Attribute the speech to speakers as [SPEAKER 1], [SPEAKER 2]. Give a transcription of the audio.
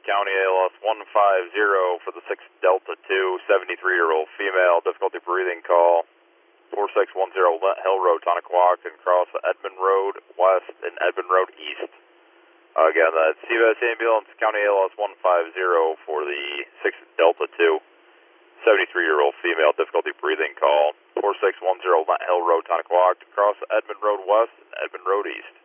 [SPEAKER 1] County ALS 150 for the 6 Delta 2, 73-year-old female, difficulty breathing call. 4610 Hill Road, Tonnequock, and cross Edmond Road West and Edmond Road East. Again, that's CVS Ambulance, County ALS 150 for the 6 Delta 2, 73-year-old female, difficulty breathing call. 4610 Hill Road, Tonnequock, cross Edmond Road West and Edmond Road East.